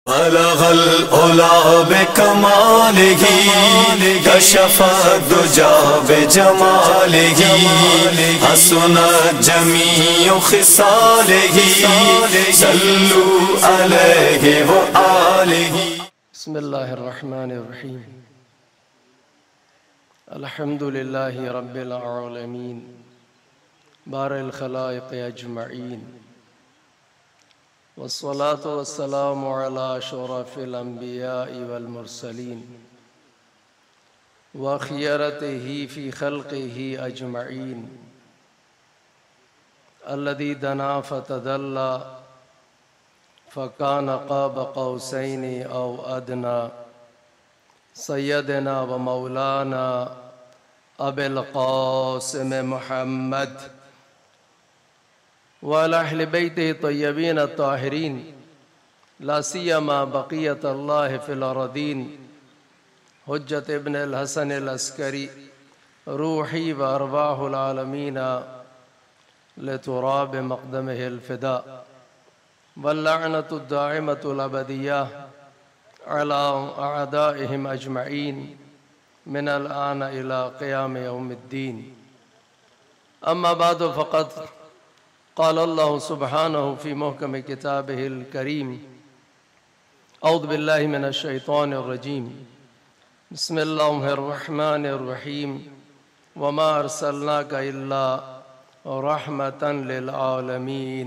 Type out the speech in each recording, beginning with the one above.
बलगल उला बिकमालिही कशफ़ दुजा बिजमालिही हसनत जमीउ खिसालिही सल्लू अलैहि व आलिही। बिस्मिल्लाहिर्रहमानिर्रहीम। अल्हम्दुलिल्लाहि रब्बिल आलमीन बारिल खलाइक़ अजमईन वस्सलातु वस्सलामु अला अशरफिल अंबियाइ वल मुरसलीन व खियरतिही फ़ी खल्क़िही अजमईन अल्लज़ी दना फ़तदल्ला फ़कान क़ाब क़ौसैनि औ अदना सय्यदना व मौलाना अबिल क़ासिम मुहम्मद व अला अहले बैतिही तय्यबीन अत्ताहिरीन ला सियमा बक़ियत अल्लाह फ़िल अरदीन हुज्जत इब्न अल हसन अल अस्करी रूही व अरवाहुल आलमीन लितुराब मक़दमिहिल फ़िदा वल्लअनतु दाइमतु अबदिय्या अला अअदाइहिम अजमईन मिनल आन इला क़ियाम यौमिद्दीन। अम्मा बाद फ़क़द क़ाल अल्लाहु सुब्हानहु फ़ी मुहकम किताबिहिल करीम औज़ु बिल्लाहि मिनश शैतानिर रजीम बिस्मिल्लाहिर रहमानिर रहीम वमा अर्सलनाका इल्ला रहमतन लिल आलमीन।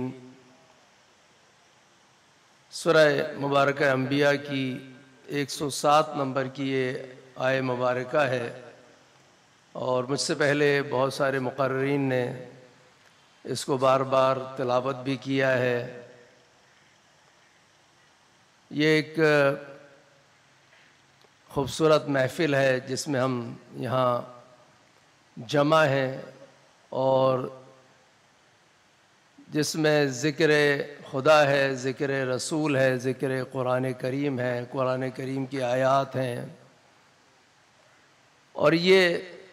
सूरह मुबारक अंबिया की 107 नंबर की ये आय मुबारक है और मुझसे पहले बहुत सारे मुक़र्रिरीन ने इसको बार बार तिलावत भी किया है। ये एक खूबसूरत महफ़िल है जिसमें हम यहाँ जमा हैं और जिसमें ज़िक्र खुदा है, ज़िक्र रसूल है, ज़िक्र कुरान करीम है, कुरान करीम की आयात हैं और ये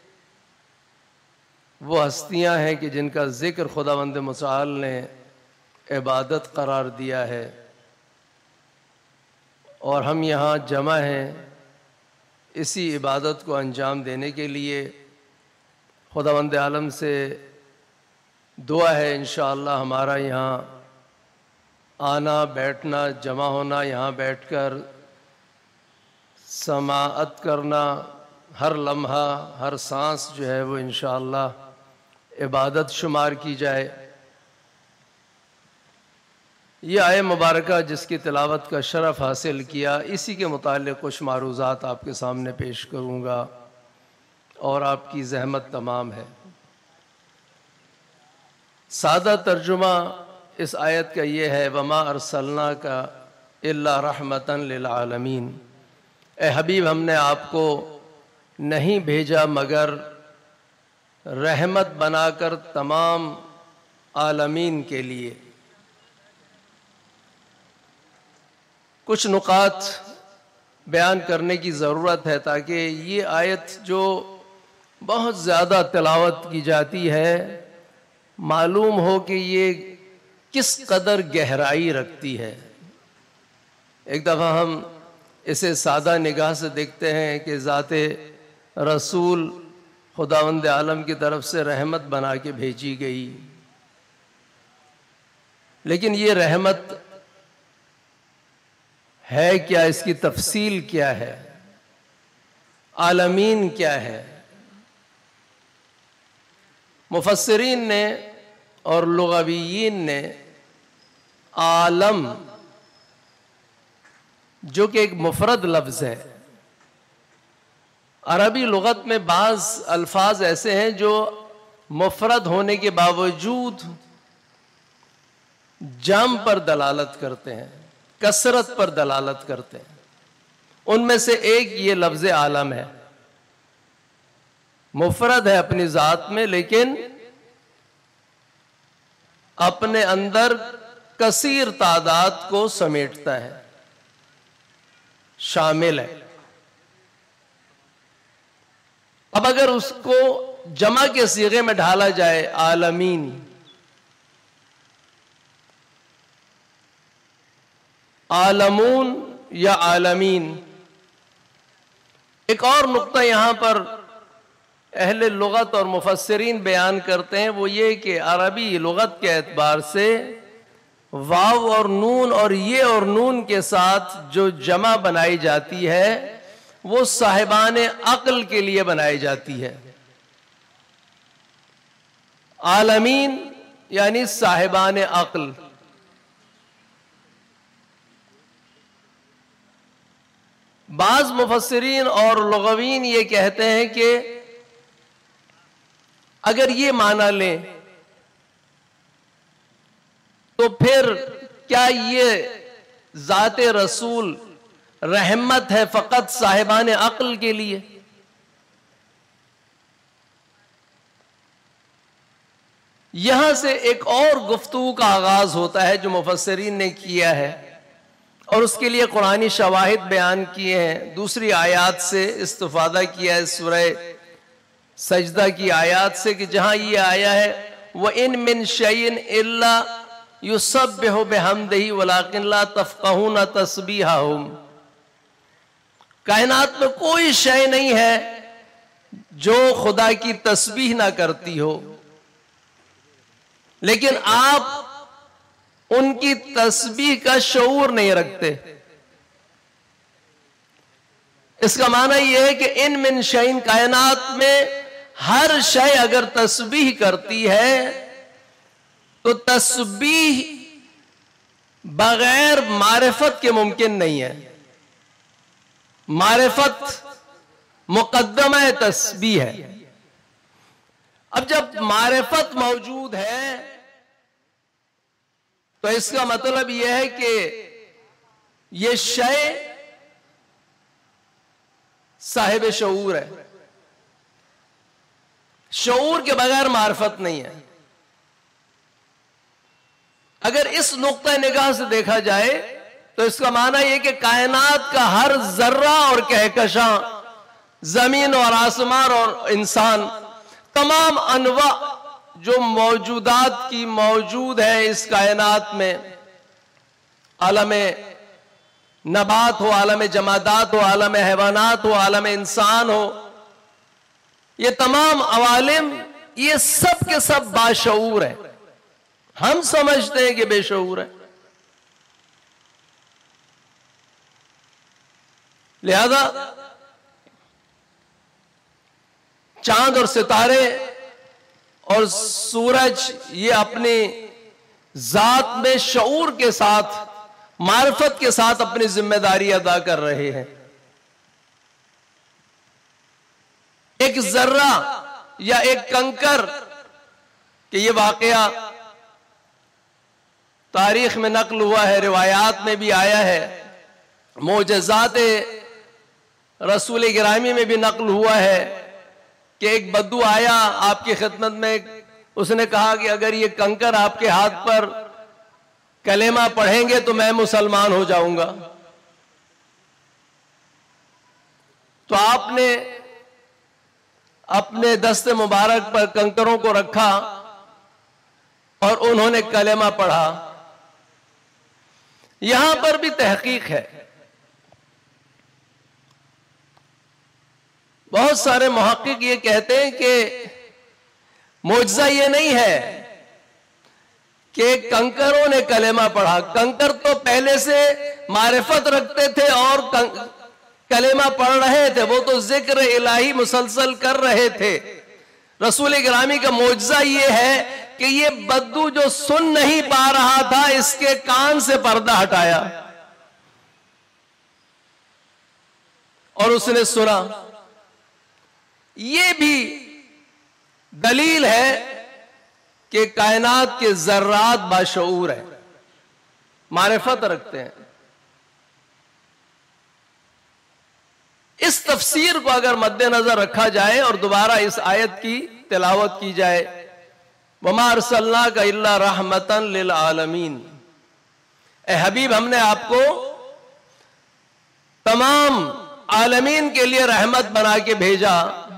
वो हस्तियां हैं कि जिनका ज़िक्र खुदावंद मुतआल ने इबादत करार दिया है और हम यहाँ जमा हैं इसी इबादत को अंजाम देने के लिए। खुदावंद आलम से दुआ है इंशाअल्लाह हमारा यहाँ आना, बैठना, जमा होना, यहाँ बैठकर समाअत करना, हर लम्हा हर सांस जो है वो इंशाअल्लाह इबादत शुमार की जाए। ये आय मुबारका जिसकी तिलावत का शरफ़ हासिल किया, इसी के मुताल्लिक़ कुछ मारूज़ात आपके सामने पेश करूँगा और आपकी ज़हमत तमाम है। सादा तर्जुमा इस आयत का ये है वमा अरसलनाका इल्ला रहमतन लिल आलमीन। ए हबीब, हमने आपको नहीं भेजा मगर रहमत बनाकर तमाम आलमीन के लिए। कुछ नुकात बयान करने की ज़रूरत है ताकि ये आयत जो बहुत ज़्यादा तिलावत की जाती है मालूम हो कि ये किस कदर गहराई रखती है। एक दफ़ा हम इसे सादा निगाह से देखते हैं कि ज़ाते रसूल खुदावंद आलम की तरफ से रहमत बना के भेजी गई, लेकिन ये रहमत है क्या, इसकी तफसील क्या है, आलमीन क्या है। मुफस्सिरीन ने और लुग़ावियीन ने आलम जो कि एक मुफरद लफ्ज़ है, अरबी लुगत में बाज़ अल्फाज ऐसे हैं जो मुफरद होने के बावजूद जम पर दलालत करते हैं, कसरत पर दलालत करते हैं। उनमें से एक ये लफ्ज़ आलम है। मुफरद है अपनी ज़ात में लेकिन अपने अंदर कसीर तादाद को समेटता है, शामिल है। अब अगर उसको जमा के सीगे में ढाला जाए आलमीन, आलमून या आलमीन। एक और नुक्ता यहां पर अहले लुगत और मुफस्सिरीन बयान करते हैं, वो ये कि अरबी लुगत के एतबार से वाव और नून और ये और नून के साथ जो जमा बनाई जाती है वो साहिबाने अक्ल के लिए बनाई जाती है। आलमीन यानी साहिबाने अक्ल। बाज मुफस्सिरीन और लुगवीन ये कहते हैं कि अगर ये माना लें तो फिर क्या ये जाते रसूल रहमत है फकत साहिबाने अक्ल के लिए? यहां से एक और गुफ्तगू का आगाज होता है जो मुफस्सिरीन ने किया है और उसके लिए कुरानी शवाहिद बयान किए हैं। दूसरी आयात से इस्तिफादा किया है सूरह सजदा की आयात से कि जहां ये आया है व इन मिन शैइन इल्ला युसब्बिहु बिहम्दिही वलाकिन ला तफ़क़हूना तस्बीहहुम। कायनात में कोई शय नहीं है जो खुदा की तस्बीह ना करती हो, लेकिन आप उनकी तस्बीह का शऊर नहीं रखते। इसका माना यह है कि इन मिन शैइन, कायनात में हर शय अगर तस्बीह करती है तो तस्बीह बगैर मारिफत के मुमकिन नहीं है। मारिफत मुकद्दमा तस्बीह है। अब जब मारिफत मौजूद है तो इसका मतलब यह है कि यह शय साहिब शऊर है। शऊर के बगैर मारिफत नहीं है। अगर इस नुक्ता निगाह से देखा जाए तो इसका माना यह कि कायनात का हर जर्रा और कहकशां, जमीन और आसमान और इंसान, तमाम अनवा जो मौजूदात की मौजूद है इस कायनात में, आलमे नबात हो, आलम जमादात हो, आलम हैवानात हो, आलम इंसान हो, ये तमाम अवालिम ये सब के सब बाशऊर है। हम समझते हैं कि बेशऊर है। लिहाजा चांद और सितारे और सूरज ये अपनी जात में शऊर के साथ, मारिफत के साथ अपनी जिम्मेदारी अदा कर रहे हैं। एक जर्रा या एक कंकर, कि ये वाकया तारीख में नकल हुआ है, रिवायात में भी आया है, मोजज़ात रसूल गिरामी में भी नकल हुआ है कि एक बद्दू आया आपकी खिदमत में, उसने कहा कि अगर ये कंकर आपके हाथ पर कलेमा पढ़ेंगे तो मैं मुसलमान हो जाऊंगा। तो आपने अपने दस्ते मुबारक पर कंकरों को रखा और उन्होंने कलेमा पढ़ा। यहां पर भी तहकीक है। बहुत सारे मुहक्किक ये कहते हैं कि मोजज़ा ये नहीं है कि कंकरों ने कलेमा पढ़ा। कंकर तो पहले से मारिफत रखते थे और कलेमा पढ़ रहे थे, वो तो जिक्र इलाही मुसलसल कर रहे थे। रसूल गिरामी का मोजज़ा ये है कि ये बद्दू जो सुन नहीं पा रहा था, इसके कान से पर्दा हटाया और उसने सुना। ये भी दलील है कि कायनात के जर्रात बाशऊर है, मारिफत रखते हैं। इस तफसीर को अगर मद्देनजर रखा जाए और दोबारा इस आयत की तिलावत की जाए, वमा अरसलनाका इल्ला रहमतन लिल आलमीन, ए हबीब हमने आपको तमाम आलमीन के लिए रहमत बना के भेजा।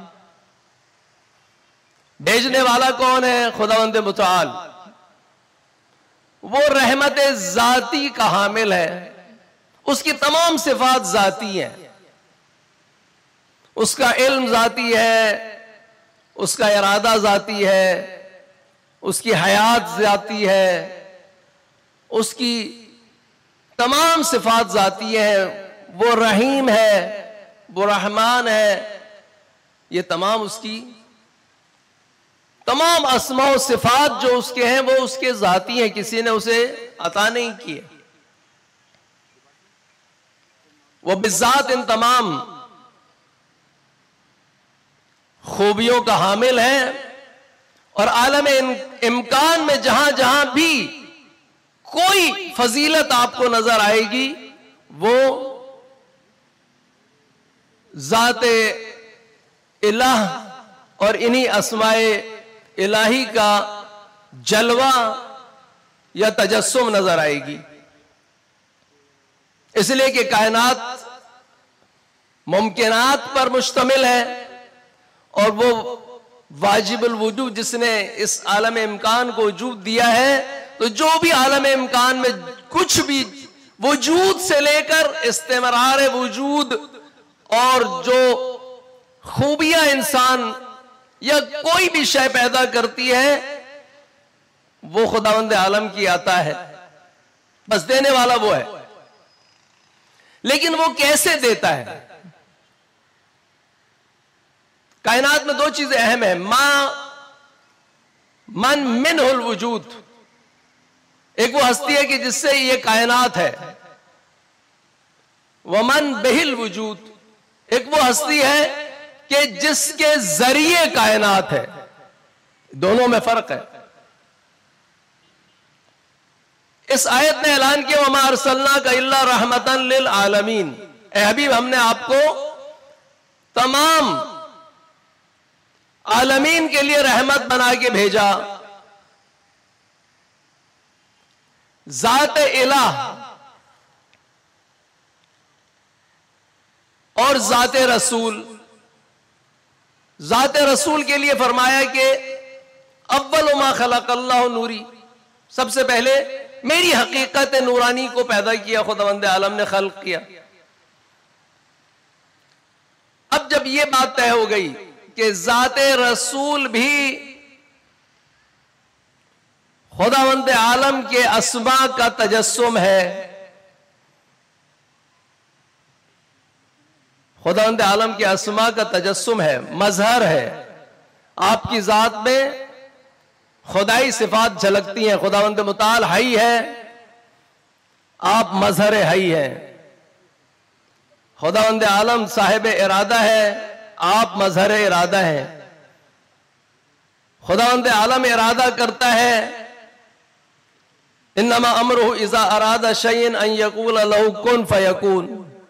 भेजने वाला कौन है? खुदावंद मुताल। वो रहमत जाती का हामिल है उसकी तमाम सिफात जाती हैं, उसका इल्म जाती है, उसका इरादा जाती है, उसकी हयात जाती है, उसकी तमाम सिफात जाती हैं। वो रहीम है, वो रहमान है, ये तमाम उसकी तमाम अस्मा और सिफात जो उसके हैं वो उसके जाती हैं, किसी ने उसे अता नहीं किए। वो बिज़ात इन तमाम खूबियों का हामिल है। और आलम इम्कान में जहां जहां भी कोई फजीलत आपको नजर आएगी वो ज़ाते इलाह और इन्हीं अस्माए इलाही का जलवा या तजस्सुम नजर आएगी। इसलिए कि कायनात मुमकिनात पर मुश्तमिल है और वो वाजिबुल वजूद जिसने इस आलम इम्कान को वजूद दिया है, तो जो भी आलम इम्कान में कुछ भी वजूद से लेकर इस्तेमरार वजूद और जो खूबियां इंसान या कोई भी शय पैदा करती है वो खुदावंद आलम की आता है, बस देने वाला वो है। लेकिन वो कैसे देता है? कायनात में दो चीजें अहम है, मन मिनहुल वजूद, एक वो हस्ती है कि जिससे ये कायनात है, वमन बिहिल वजूद, एक वो हस्ती है कि जिसके जरिए कायनात है। दोनों में फर्क है। इस आयत ने ऐलान किया वमा अरसलना का इल्ला रहमतन लिल आलमीन, ए हबीब हमने आपको तमाम आलमीन के लिए रहमत बना के भेजा। ज़ात इलाह और ज़ात रसूल, ज़ात रसूल के लिए फरमाया कि अव्वल मा खलक़ल्लाहु नूरी, सबसे पहले मेरी हकीकत नूरानी को पैदा किया, खुदावंद आलम ने खल्क किया। अब जब यह बात तय हो गई कि ज़ात रसूल भी खुदावंद आलम के अस्मा का तजस्सुम है, खुदावंद आलम के अस्मा का तजस्सुम है, मजहर है, आपकी ज़ात में खुदाई सिफात झलकती हैं। खुदावंद मुताल हई है, आप मजहर हई हैं। खुदावंद आलम साहिब इरादा है, आप मजहर इरादा हैं। खुदावंद आलम इरादा करता है, इन्नमा अमरुहु इज़ा अरादा शयअन अन यक़ूल लहु कुन फयकून,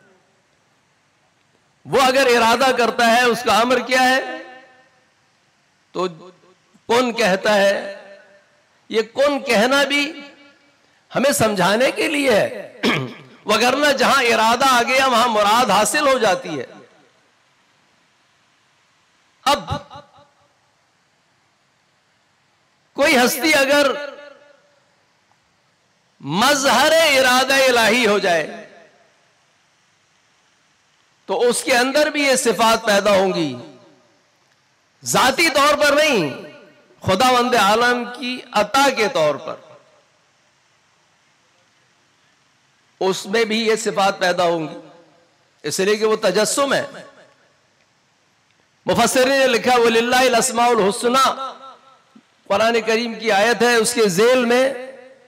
वो अगर इरादा करता है उसका अमर क्या है? तो कौन कहता है। ये कौन कहना भी हमें समझाने के लिए है, वगरना जहां इरादा आ गया वहां मुराद हासिल हो जाती है। अब कोई हस्ती अगर मजहर इरादा इलाही हो जाए तो उसके अंदर भी ये सिफात पैदा होंगी, जाती तौर पर नहीं, खुदावंद आलम की अता के तौर पर उसमें भी ये सिफात पैदा होंगी, इसलिए कि वो तजस्सुम है। मुफस्सिरीन ने लिखा वलिल्लाहिल अस्माउल हुस्ना, कुरान करीम की आयत है, उसके जेल में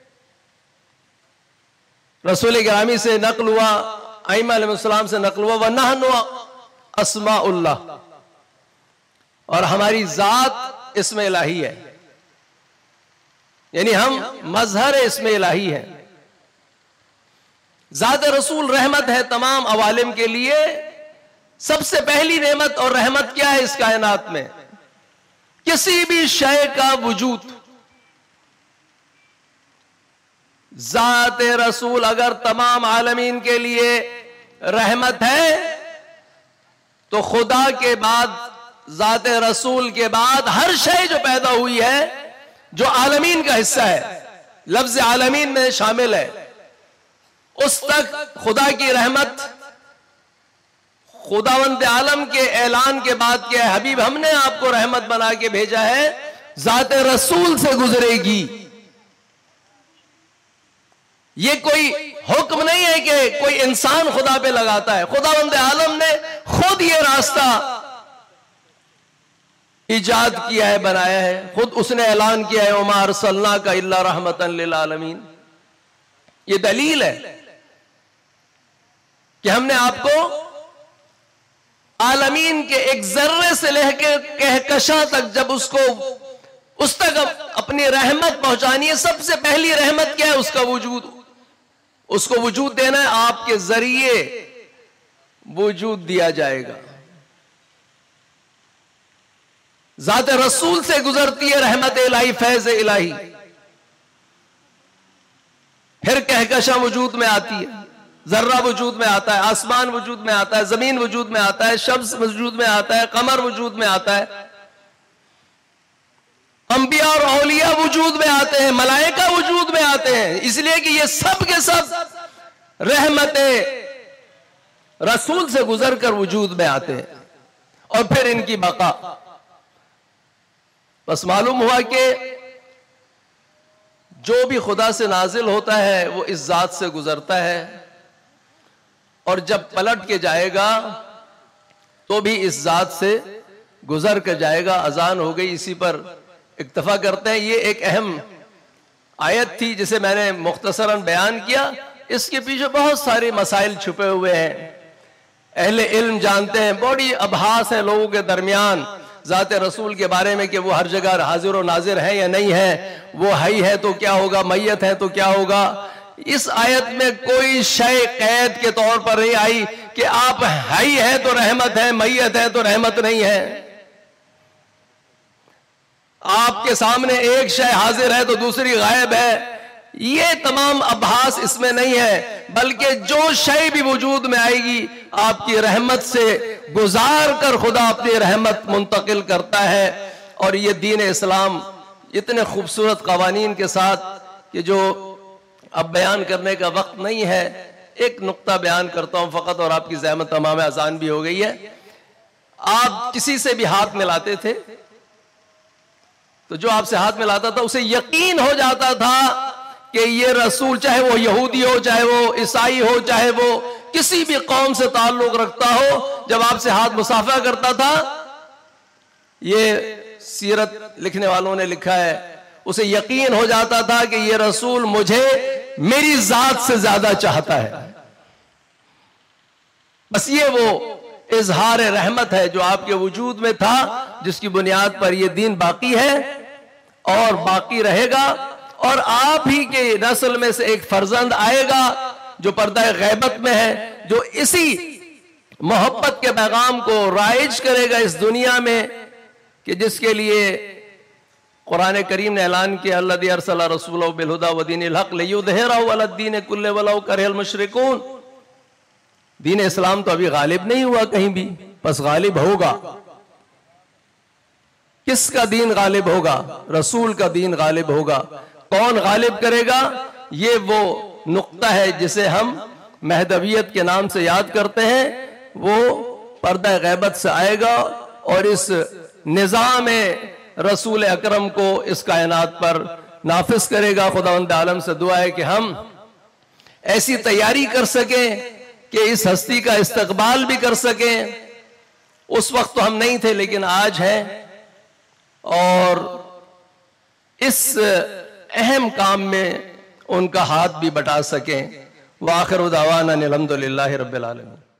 रसूल गिरामी से नकल हुआ, आइमा अलैहिस्सलाम से नकल हुआ, व नहनु अस्माउल्लाह, और हमारी जात इसमें इलाही है, यानी हम मजहर इसमें इलाही है। जात रसूल रहमत है तमाम अवालिम के लिए। सबसे पहली नेमत और रहमत क्या है इस कायनात में? किसी भी शय का वजूद। जात रसूल अगर तमाम आलमीन के लिए रहमत है तो खुदा के बाद, जात रसूल के बाद हर शय जो पैदा हुई है जो आलमीन का हिस्सा है, लफ्ज आलमीन में शामिल है, उस तक खुदा की रहमत खुदावंद आलम के ऐलान के बाद क्या है, हबीब हमने आपको रहमत बना के भेजा है, जाते रसूल से गुजरेगी। ये कोई हुक्म नहीं है कि कोई इंसान खुदा पे लगाता है, खुदावंद आलम ने खुद ये रास्ता इजाद किया है, बनाया है, खुद उसने ऐलान किया है, उमा अरसलना का इल्ला रहमतन लिल आलमीन। ये दलील है कि हमने आपको आलमीन के एक जर्रे से लेकर कहकशा तक, जब उसको उस तक अपनी रहमत पहुंचानी है। सबसे पहली रहमत क्या है? उसका वजूद, उसको वजूद देना है, आपके जरिए वजूद दिया जाएगा। जाते रसूल से गुजरती है रहमत इलाही, फैज इलाही, फिर कहकशा वजूद में आती है, जर्रा वजूद में आता है, आसमान वजूद में आता है, जमीन वजूद में आता है, शम्स वजूद में आता है, कमर वजूद में आता है, अंबिया और औलिया वजूद में आते हैं, मलाइका वजूद में आते हैं। इसलिए कि ये सब के सब रहमते रसूल से गुजरकर वजूद में आते हैं और फिर इनकी बका। बस मालूम हुआ कि जो भी खुदा से नाजिल होता है वो इस जात से गुजरता है, और जब पलट के जाएगा तो भी इस जात से गुजर कर जाएगा। अजान हो गई, इसी पर इक्तफा करते हैं। ये एक अहम आयत थी जिसे मैंने मुख्तसरन बयान किया। इसके पीछे बहुत सारे मसाइल छुपे हुए हैं, अहले इल्म जानते हैं, बड़ी अभास है लोगों के दरमियान जाते रसूल के बारे में कि वो हर जगह हाजिर और नाजिर है या नहीं है, वो हई है तो क्या होगा, मैयत है तो क्या होगा। इस आयत में कोई शय कैद के तौर पर नहीं आई कि आप हई है तो रहमत है, मैयत है तो रहमत नहीं है। आपके सामने एक शय हाजिर है तो दूसरी गायब है, ये तमाम अभास इसमें नहीं है, बल्कि जो शय भी वजूद में आएगी आपकी रहमत से गुजार कर खुदा अपनी रहमत मुंतकिल करता है। और ये दीन इस्लाम इतने खूबसूरत कवानीन के साथ कि जो अब बयान करने का वक्त नहीं है, एक नुक्ता बयान करता हूं फकत, और आपकी ज़हमत तमाम आसान भी हो गई है। आप किसी से भी हाथ मिलाते थे तो जो आपसे हाथ मिलाता था उसे यकीन हो जाता था कि ये रसूल, चाहे वो यहूदी हो, चाहे वो ईसाई हो, चाहे वो किसी भी कौम से ताल्लुक रखता हो, जब आपसे हाथ मुसाफा करता था, ये सीरत लिखने वालों ने लिखा है, उसे यकीन हो जाता था कि ये रसूल मुझे मेरी जात से ज्यादा चाहता है। बस ये वो इजहार रहमत है जो आपके वजूद में था, जिसकी बुनियाद पर यह दीन बाकी है और बाकी रहेगा। और आप ही के नस्ल में से एक फर्जंद आएगा जो पर्दा गैबत में है, जो इसी मोहब्बत के पैगाम को राइज करेगा इस दुनिया में, कि जिसके लिए कुरान करीम ने ऐलान किया, अल्लज़ी अरसला रसूलहु बिल हुदा व दीनिल हक़ लियुज़हिरहु अलad दीन कुल्लिहि वलौ करिहल मुशरिकून। दीन इस्लाम तो अभी गालिब नहीं हुआ कहीं भी, बस गालिब होगा। किसका दीन गालिब होगा? रसूल का दीन गालिब होगा। कौन गालिब करेगा? ये वो नुक्ता है जिसे हम महदवियत के नाम से याद करते हैं। वो पर्दा गैबत से आएगा और इस निज़ाम रसूल अकरम को इस कायनात पर नाफिज करेगा। खुदावंद आलम से दुआ है कि हम ऐसी तैयारी कर सकें कि इस हस्ती का इस्तकबाल भी कर सकें। उस वक्त तो हम नहीं थे, लेकिन आज हैं, और इस अहम काम में उनका हाथ भी बटा सकें। व आखिर दावाना अनिल हम्दुलिल्लाहि रब्बिल आलमीन।